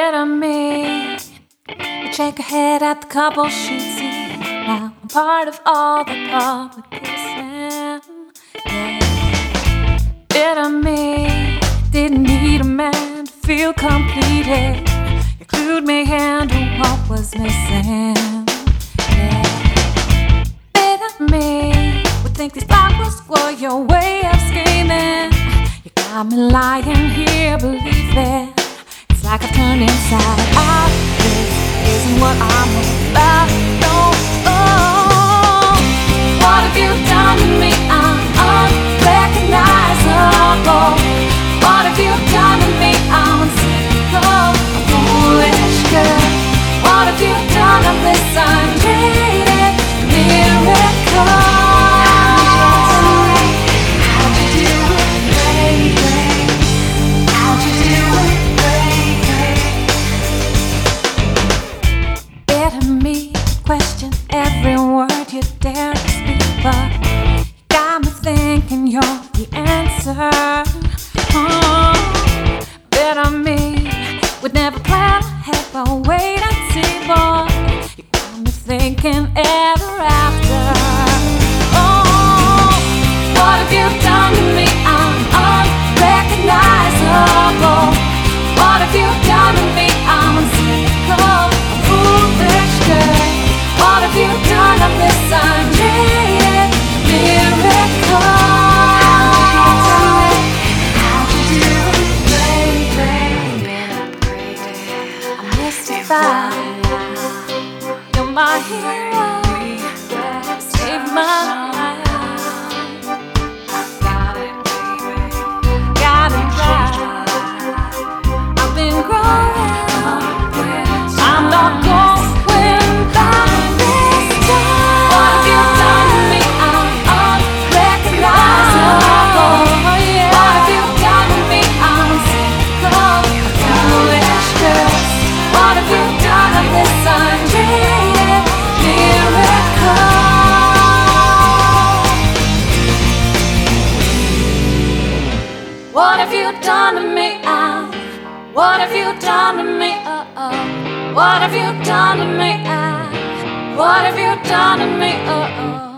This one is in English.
Bitter me. You shake your head at the couple she'd see. Now I'm part of all the public kissing. Yeah. Bitter me. Didn't need a man to feel completed. You clued me into what was missing. Yeah. Bitter me. Would think these flowers were your way of scheming. You got me lying here believing it's like I've turned inside out. This isn't what I'm about. No, oh. What have you done to me? I'm unrecognizable. What have you done to me? I'm unsinkable, a foolish girl. What have you done of this uncreated miracle? Question every word you dare to speak, but you got me thinking you're the answer. Bitter me would never plan ahead, but wait and see, boy. You got me thinking ever after. Oh, what have you done to me? I'm unrecognizable. What have you done to me? I'm unsinkable, a foolish girl. What have you done of this uncreated miracle? How'd you do it, baby? I'm mystified. You're my hero. Save my life. Got it, baby. Got it right. I've been growing. I'm not going back. What have you done to me? What have you done to me? What have you done to me? What have you done to me?